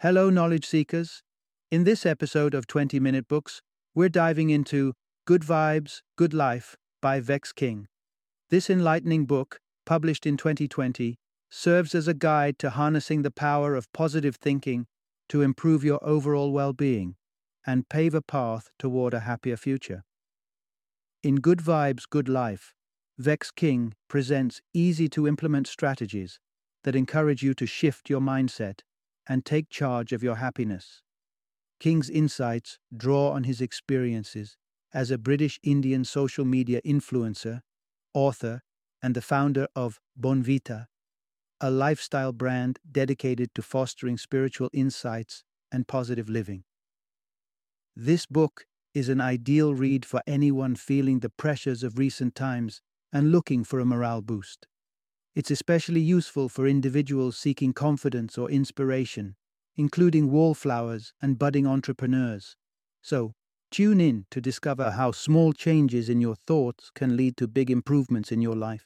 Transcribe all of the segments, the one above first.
Hello, knowledge seekers. In this episode of 20 Minute Books, we're diving into Good Vibes, Good Life by Vex King. This enlightening book, published in 2020, serves as a guide to harnessing the power of positive thinking to improve your overall well-being and pave a path toward a happier future. In Good Vibes, Good Life, Vex King presents easy-to-implement strategies that encourage you to shift your mindset and take charge of your happiness. King's insights draw on his experiences as a British Indian social media influencer, author, and the founder of Bonvita, a lifestyle brand dedicated to fostering spiritual insights and positive living. This book is an ideal read for anyone feeling the pressures of recent times and looking for a morale boost. It's especially useful for individuals seeking confidence or inspiration, including wallflowers and budding entrepreneurs. So, tune in to discover how small changes in your thoughts can lead to big improvements in your life.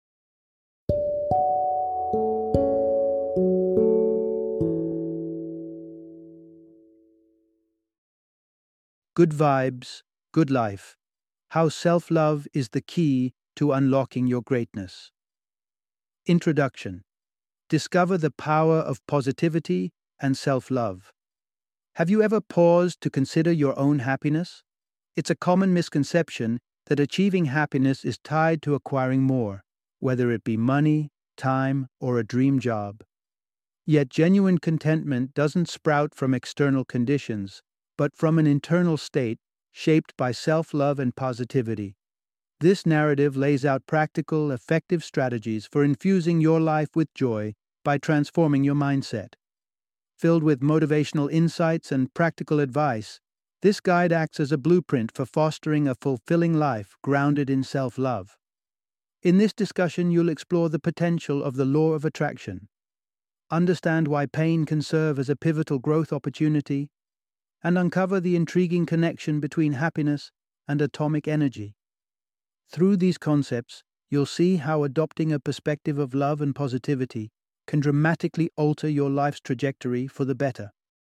Good Vibes, Good Life. How self-love is the key to unlocking your greatness. Introduction. Discover the power of positivity and self-love. Have you ever paused to consider your own happiness? It's a common misconception that achieving happiness is tied to acquiring more, whether it be money, time, or a dream job. Yet genuine contentment doesn't sprout from external conditions, but from an internal state shaped by self-love and positivity. This narrative lays out practical, effective strategies for infusing your life with joy by transforming your mindset. Filled with motivational insights and practical advice, this guide acts as a blueprint for fostering a fulfilling life grounded in self-love. In this discussion, you'll explore the potential of the law of attraction, understand why pain can serve as a pivotal growth opportunity, and uncover the intriguing connection between happiness and atomic energy. Through these concepts, you'll see how adopting a perspective of love and positivity can dramatically alter your life's trajectory for the better.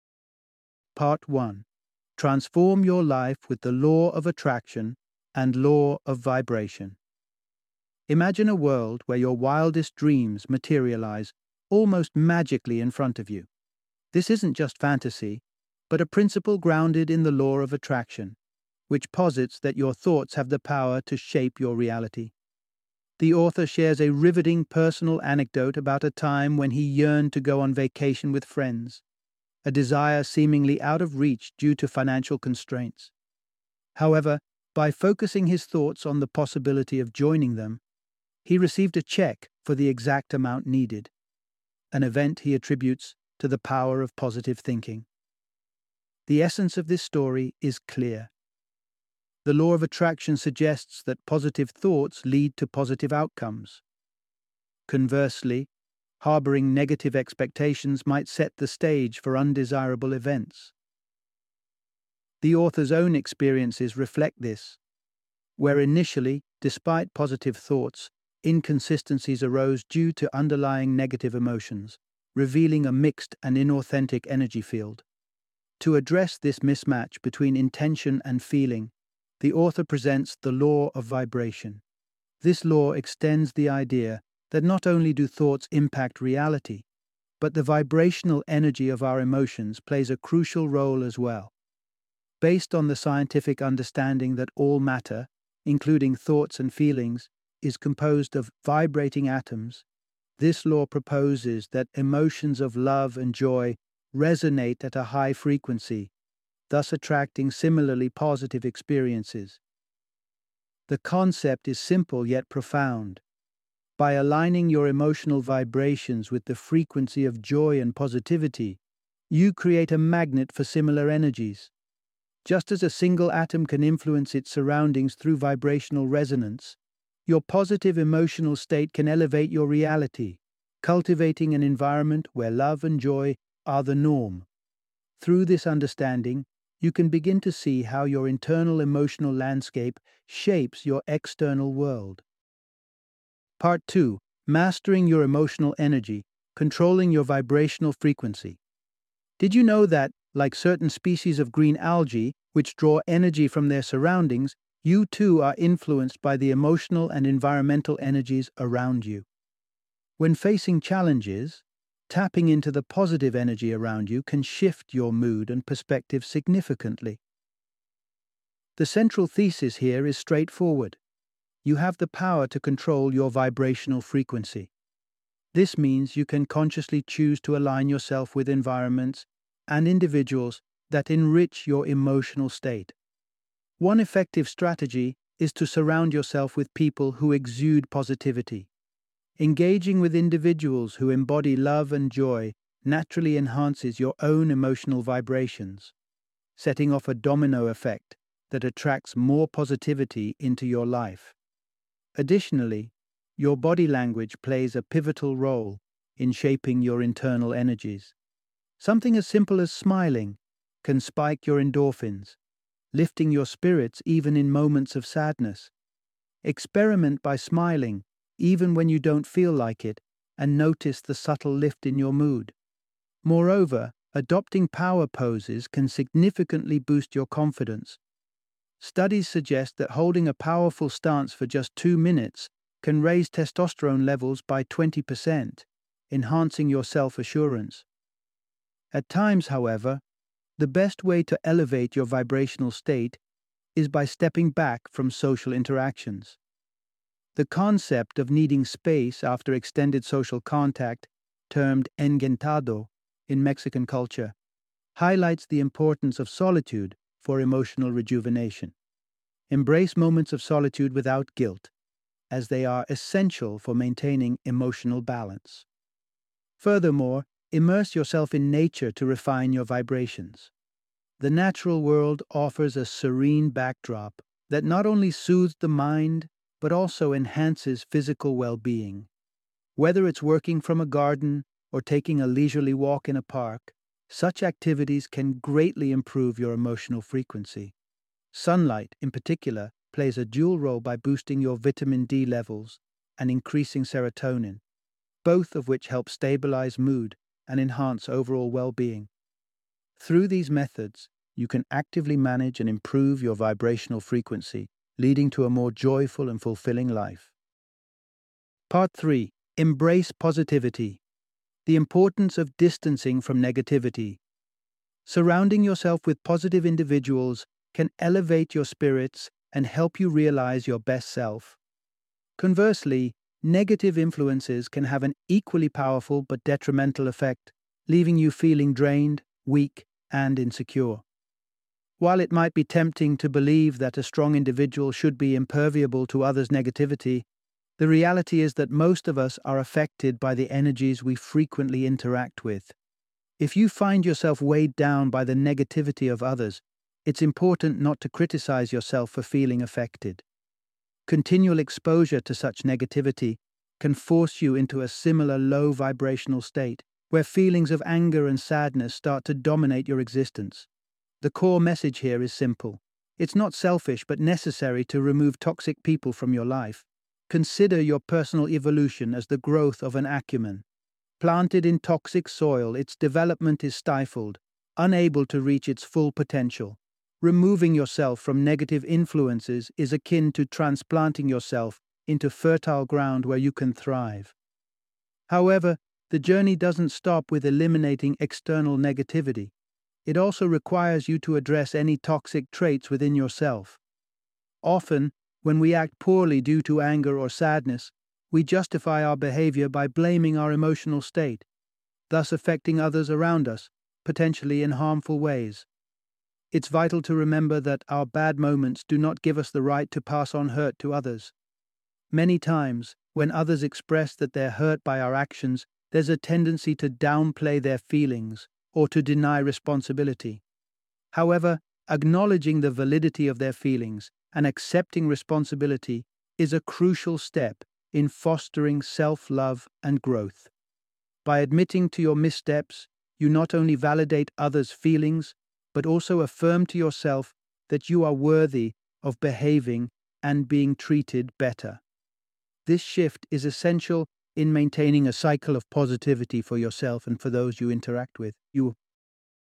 Part 1. Transform your life with the law of attraction and law of vibration. Imagine a world where your wildest dreams materialize almost magically in front of you. This isn't just fantasy, but a principle grounded in the law of attraction, which posits that your thoughts have the power to shape your reality. The author shares a riveting personal anecdote about a time when he yearned to go on vacation with friends, a desire seemingly out of reach due to financial constraints. However, by focusing his thoughts on the possibility of joining them, he received a check for the exact amount needed, an event he attributes to the power of positive thinking. The essence of this story is clear. The law of attraction suggests that positive thoughts lead to positive outcomes. Conversely, harboring negative expectations might set the stage for undesirable events. The author's own experiences reflect this, where initially, despite positive thoughts, inconsistencies arose due to underlying negative emotions, revealing a mixed and inauthentic energy field. To address this mismatch between intention and feeling, the author presents the law of vibration. This law extends the idea that not only do thoughts impact reality, but the vibrational energy of our emotions plays a crucial role as well. Based on the scientific understanding that all matter, including thoughts and feelings, is composed of vibrating atoms, this law proposes that emotions of love and joy resonate at a high frequency, thus attracting similarly positive experiences. The concept is simple yet profound. By aligning your emotional vibrations with the frequency of joy and positivity, you create a magnet for similar energies. Just as a single atom can influence its surroundings through vibrational resonance, your positive emotional state can elevate your reality, cultivating an environment where love and joy are the norm. Through this understanding, you can begin to see how your internal emotional landscape shapes your external world. Part 2. Mastering your emotional energy, controlling your vibrational frequency. Did you know that, like certain species of green algae, which draw energy from their surroundings, you too are influenced by the emotional and environmental energies around you? When facing challenges, tapping into the positive energy around you can shift your mood and perspective significantly. The central thesis here is straightforward. You have the power to control your vibrational frequency. This means you can consciously choose to align yourself with environments and individuals that enrich your emotional state. One effective strategy is to surround yourself with people who exude positivity. Engaging with individuals who embody love and joy naturally enhances your own emotional vibrations, setting off a domino effect that attracts more positivity into your life. Additionally, your body language plays a pivotal role in shaping your internal energies. Something as simple as smiling can spike your endorphins, lifting your spirits even in moments of sadness. Experiment by smiling, even when you don't feel like it, and notice the subtle lift in your mood. Moreover, adopting power poses can significantly boost your confidence. Studies suggest that holding a powerful stance for just 2 minutes can raise testosterone levels by 20%, enhancing your self-assurance. At times, however, the best way to elevate your vibrational state is by stepping back from social interactions. The concept of needing space after extended social contact, termed engentado in Mexican culture, highlights the importance of solitude for emotional rejuvenation. Embrace moments of solitude without guilt, as they are essential for maintaining emotional balance. Furthermore, immerse yourself in nature to refine your vibrations. The natural world offers a serene backdrop that not only soothes the mind, but also enhances physical well-being. Whether it's working from a garden or taking a leisurely walk in a park, such activities can greatly improve your emotional frequency. Sunlight, in particular, plays a dual role by boosting your vitamin D levels and increasing serotonin, both of which help stabilize mood and enhance overall well-being. Through these methods, you can actively manage and improve your vibrational frequency, leading to a more joyful and fulfilling life. Part 3. Embrace positivity. The importance of distancing from negativity. Surrounding yourself with positive individuals can elevate your spirits and help you realize your best self. Conversely, negative influences can have an equally powerful but detrimental effect, leaving you feeling drained, weak, and insecure. While it might be tempting to believe that a strong individual should be imperviable to others' negativity, the reality is that most of us are affected by the energies we frequently interact with. If you find yourself weighed down by the negativity of others, it's important not to criticize yourself for feeling affected. Continual exposure to such negativity can force you into a similar low vibrational state, where feelings of anger and sadness start to dominate your existence. The core message here is simple. It's not selfish but necessary to remove toxic people from your life. Consider your personal evolution as the growth of an acumen. Planted in toxic soil, its development is stifled, unable to reach its full potential. Removing yourself from negative influences is akin to transplanting yourself into fertile ground where you can thrive. However, the journey doesn't stop with eliminating external negativity. It also requires you to address any toxic traits within yourself. Often, when we act poorly due to anger or sadness, we justify our behavior by blaming our emotional state, thus affecting others around us, potentially in harmful ways. It's vital to remember that our bad moments do not give us the right to pass on hurt to others. Many times, when others express that they're hurt by our actions, there's a tendency to downplay their feelings or to deny responsibility. However, acknowledging the validity of their feelings and accepting responsibility is a crucial step in fostering self-love and growth. By admitting to your missteps, you not only validate others' feelings, but also affirm to yourself that you are worthy of behaving and being treated better. This shift is essential in maintaining a cycle of positivity for yourself and for those you interact with.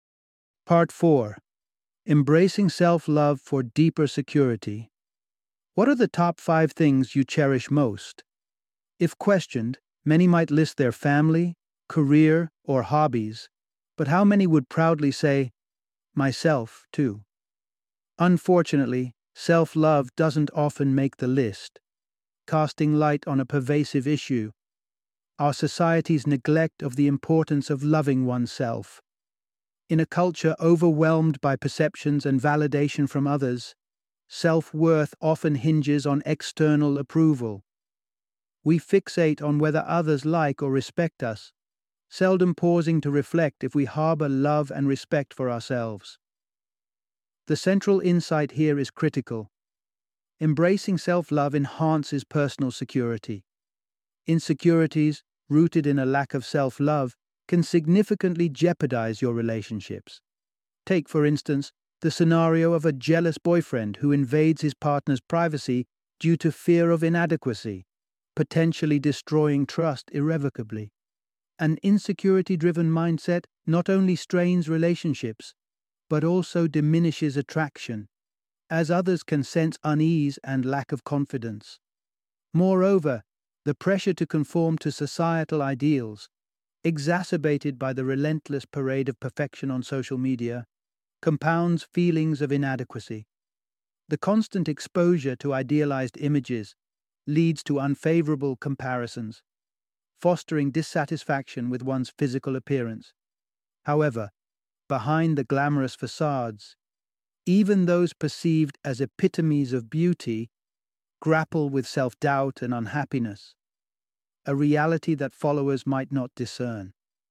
Part 4. Embracing self-love for deeper security. What are the top 5 things you cherish most? If questioned, many might list their family, career, or hobbies, but how many would proudly say, myself, too? Unfortunately, self-love doesn't often make the list, casting light on a pervasive issue: our society's neglect of the importance of loving oneself. In a culture overwhelmed by perceptions and validation from others, self-worth often hinges on external approval. We fixate on whether others like or respect us, seldom pausing to reflect if we harbor love and respect for ourselves. The central insight here is critical. Embracing self-love enhances personal security. Insecurities, rooted in a lack of self-love, can significantly jeopardize your relationships. Take, for instance, the scenario of a jealous boyfriend who invades his partner's privacy due to fear of inadequacy, potentially destroying trust irrevocably. An insecurity-driven mindset not only strains relationships, but also diminishes attraction, as others can sense unease and lack of confidence. Moreover, the pressure to conform to societal ideals, exacerbated by the relentless parade of perfection on social media, compounds feelings of inadequacy. The constant exposure to idealized images leads to unfavorable comparisons, fostering dissatisfaction with one's physical appearance. However, behind the glamorous facades, even those perceived as epitomes of beauty grapple with self-doubt and unhappiness, a reality that followers might not discern.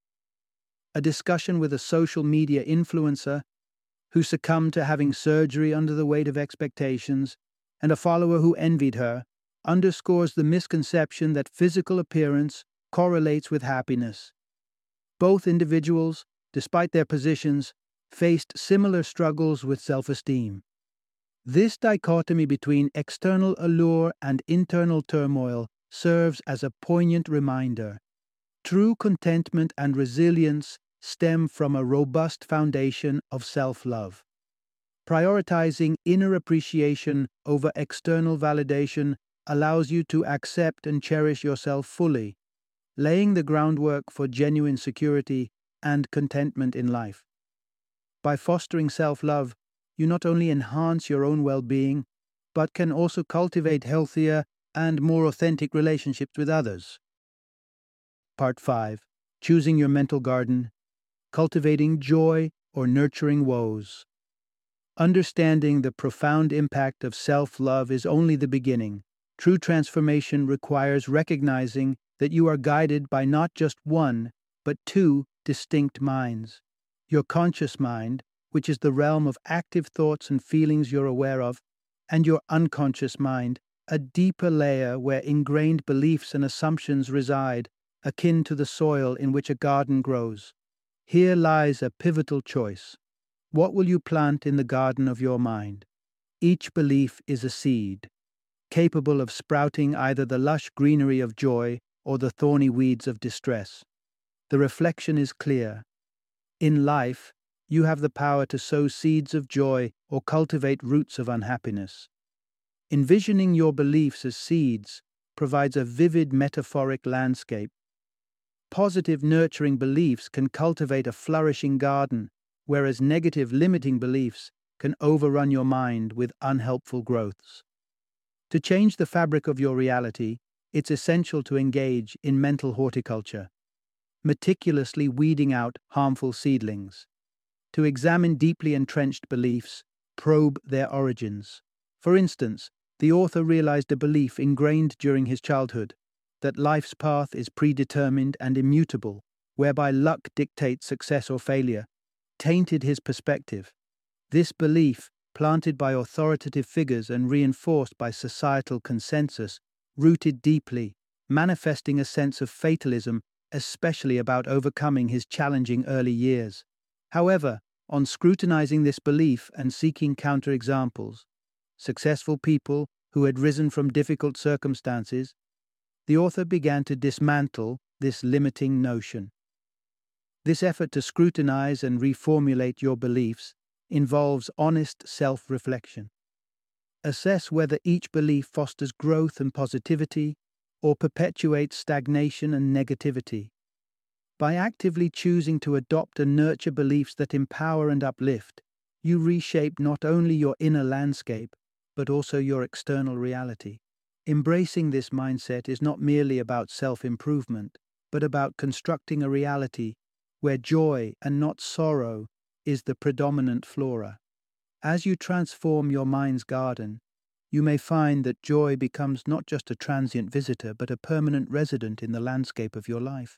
A discussion with a social media influencer who succumbed to having surgery under the weight of expectations, and a follower who envied her, underscores the misconception that physical appearance correlates with happiness. Both individuals, despite their positions, faced similar struggles with self-esteem. This dichotomy between external allure and internal turmoil serves as a poignant reminder. True contentment and resilience stem from a robust foundation of self-love. Prioritizing inner appreciation over external validation allows you to accept and cherish yourself fully, laying the groundwork for genuine security and contentment in life. By fostering self-love, you not only enhance your own well-being, but can also cultivate healthier and more authentic relationships with others. Part 5. Choosing your mental garden, cultivating joy or nurturing woes. Understanding the profound impact of self-love is only the beginning. True transformation requires recognizing that you are guided by not just one, but two distinct minds. Your conscious mind, which is the realm of active thoughts and feelings you're aware of, and your unconscious mind, a deeper layer where ingrained beliefs and assumptions reside, akin to the soil in which a garden grows. Here lies a pivotal choice. What will you plant in the garden of your mind? Each belief is a seed, capable of sprouting either the lush greenery of joy or the thorny weeds of distress. The reflection is clear. In life, you have the power to sow seeds of joy or cultivate roots of unhappiness. Envisioning your beliefs as seeds provides a vivid metaphoric landscape. Positive, nurturing beliefs can cultivate a flourishing garden, whereas negative, limiting beliefs can overrun your mind with unhelpful growths. To change the fabric of your reality, it's essential to engage in mental horticulture, meticulously weeding out harmful seedlings. To examine deeply entrenched beliefs, probe their origins. For instance, the author realized a belief ingrained during his childhood that life's path is predetermined and immutable, whereby luck dictates success or failure, tainted his perspective. This belief, planted by authoritative figures and reinforced by societal consensus, rooted deeply, manifesting a sense of fatalism, especially about overcoming his challenging early years. However, on scrutinizing this belief and seeking counterexamples, successful people who had risen from difficult circumstances, the author began to dismantle this limiting notion. This effort to scrutinize and reformulate your beliefs involves honest self-reflection. Assess whether each belief fosters growth and positivity or perpetuates stagnation and negativity. By actively choosing to adopt and nurture beliefs that empower and uplift, you reshape not only your inner landscape, but also your external reality. Embracing this mindset is not merely about self-improvement, but about constructing a reality where joy and not sorrow is the predominant flora. As you transform your mind's garden, you may find that joy becomes not just a transient visitor, but a permanent resident in the landscape of your life.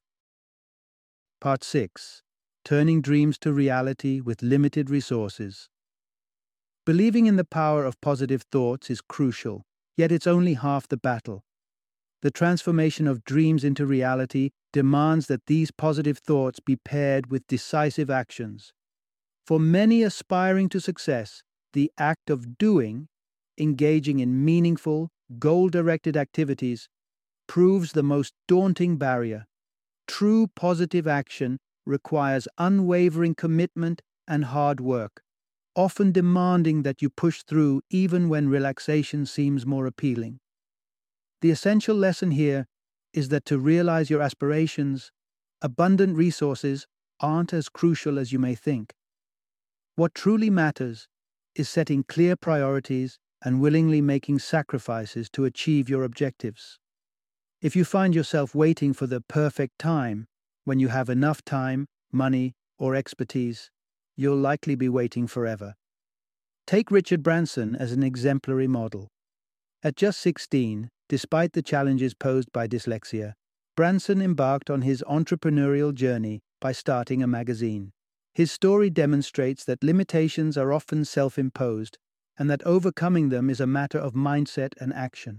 Part 6. Turning dreams to reality with limited resources. Believing in the power of positive thoughts is crucial, yet it's only half the battle. The transformation of dreams into reality demands that these positive thoughts be paired with decisive actions. For many aspiring to success, the act of doing, engaging in meaningful, goal-directed activities, proves the most daunting barrier. True positive action requires unwavering commitment and hard work, often demanding that you push through even when relaxation seems more appealing. The essential lesson here is that to realize your aspirations, abundant resources aren't as crucial as you may think. What truly matters is setting clear priorities and willingly making sacrifices to achieve your objectives. If you find yourself waiting for the perfect time, when you have enough time, money, or expertise, you'll likely be waiting forever. Take Richard Branson as an exemplary model. At just 16, despite the challenges posed by dyslexia, Branson embarked on his entrepreneurial journey by starting a magazine. His story demonstrates that limitations are often self-imposed and that overcoming them is a matter of mindset and action.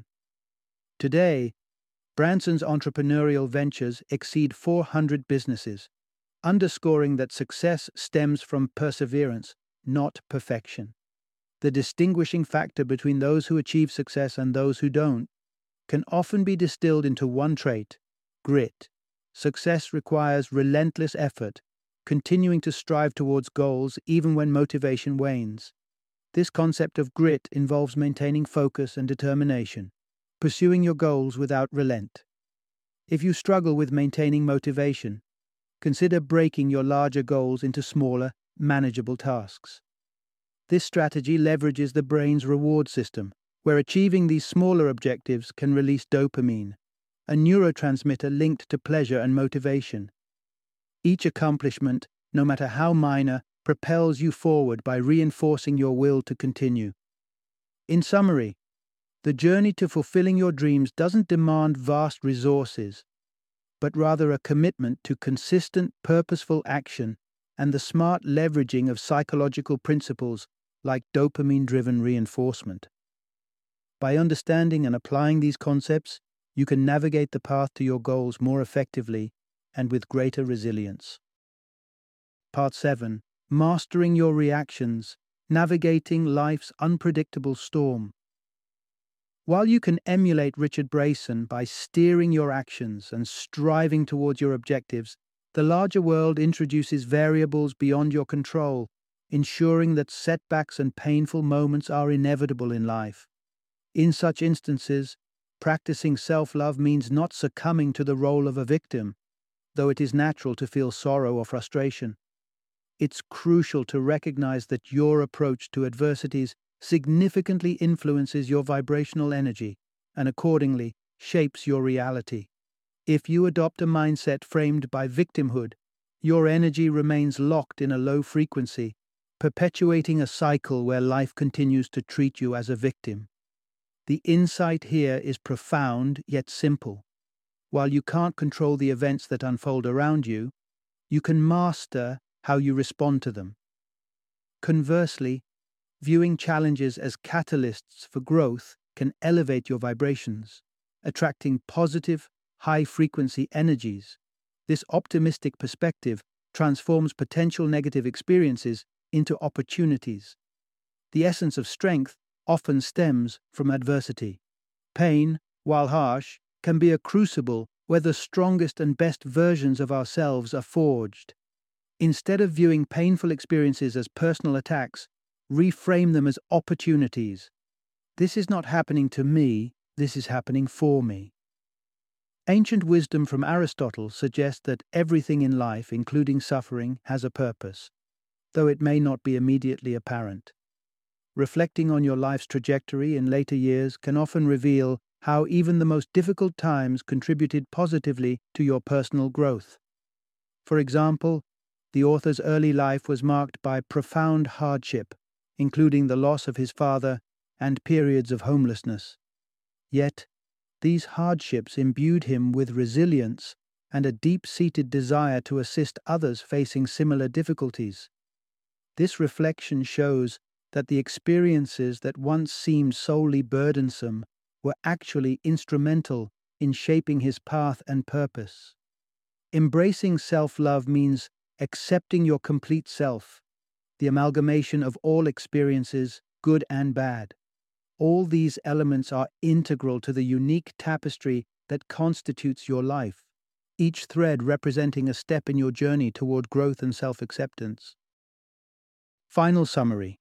Today, Branson's entrepreneurial ventures exceed 400 businesses, underscoring that success stems from perseverance, not perfection. The distinguishing factor between those who achieve success and those who don't can often be distilled into one trait: grit. Success requires relentless effort, continuing to strive towards goals even when motivation wanes. This concept of grit involves maintaining focus and determination, pursuing your goals without relent. If you struggle with maintaining motivation, consider breaking your larger goals into smaller, manageable tasks. This strategy leverages the brain's reward system, where achieving these smaller objectives can release dopamine, a neurotransmitter linked to pleasure and motivation. Each accomplishment, no matter how minor, propels you forward by reinforcing your will to continue. In summary, the journey to fulfilling your dreams doesn't demand vast resources, but rather a commitment to consistent, purposeful action and the smart leveraging of psychological principles like dopamine-driven reinforcement. By understanding and applying these concepts, you can navigate the path to your goals more effectively and with greater resilience. Part 7. Mastering your reactions, navigating life's unpredictable storm. While you can emulate Richard Branson by steering your actions and striving towards your objectives, the larger world introduces variables beyond your control, ensuring that setbacks and painful moments are inevitable in life. In such instances, practicing self-love means not succumbing to the role of a victim, though it is natural to feel sorrow or frustration. It's crucial to recognize that your approach to adversities significantly influences your vibrational energy and accordingly shapes your reality. If you adopt a mindset framed by victimhood, your energy remains locked in a low frequency, perpetuating a cycle where life continues to treat you as a victim. The insight here is profound yet simple. While you can't control the events that unfold around you, you can master how you respond to them. Conversely, viewing challenges as catalysts for growth can elevate your vibrations, attracting positive, high-frequency energies. This optimistic perspective transforms potential negative experiences into opportunities. The essence of strength often stems from adversity. Pain, while harsh, can be a crucible where the strongest and best versions of ourselves are forged. Instead of viewing painful experiences as personal attacks, reframe them as opportunities. This is not happening to me, this is happening for me. Ancient wisdom from Aristotle suggests that everything in life, including suffering, has a purpose, though it may not be immediately apparent. Reflecting on your life's trajectory in later years can often reveal how even the most difficult times contributed positively to your personal growth. For example, the author's early life was marked by profound hardship, including the loss of his father and periods of homelessness. Yet, these hardships imbued him with resilience and a deep-seated desire to assist others facing similar difficulties. This reflection shows that the experiences that once seemed solely burdensome were actually instrumental in shaping his path and purpose. Embracing self-love means accepting your complete self, the amalgamation of all experiences, good and bad. All these elements are integral to the unique tapestry that constitutes your life, each thread representing a step in your journey toward growth and self-acceptance. Final summary.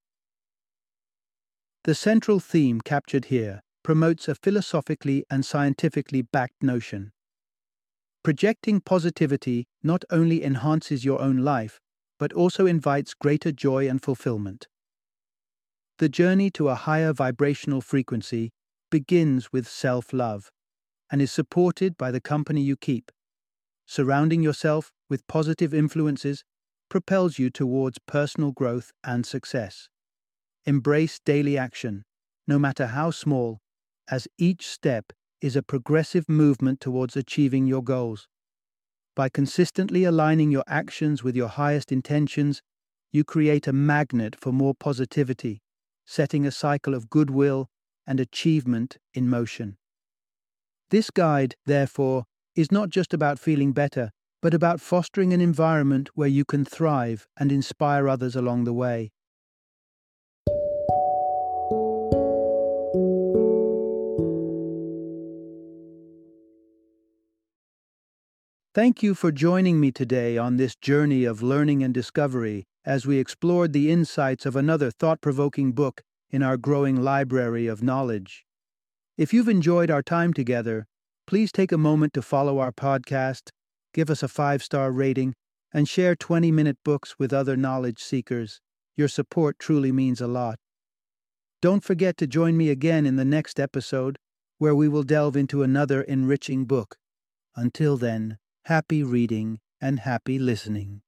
The central theme captured here promotes a philosophically and scientifically backed notion. Projecting positivity not only enhances your own life, but also invites greater joy and fulfillment. The journey to a higher vibrational frequency begins with self-love and is supported by the company you keep. Surrounding yourself with positive influences propels you towards personal growth and success. Embrace daily action, no matter how small, as each step is a progressive movement towards achieving your goals. By consistently aligning your actions with your highest intentions, you create a magnet for more positivity, setting a cycle of goodwill and achievement in motion. This guide, therefore, is not just about feeling better, but about fostering an environment where you can thrive and inspire others along the way. Thank you for joining me today on this journey of learning and discovery as we explored the insights of another thought-provoking book in our growing library of knowledge. If you've enjoyed our time together, please take a moment to follow our podcast, give us a 5-star rating, and share 20-minute books with other knowledge seekers. Your support truly means a lot. Don't forget to join me again in the next episode, where we will delve into another enriching book. Until then, happy reading and happy listening.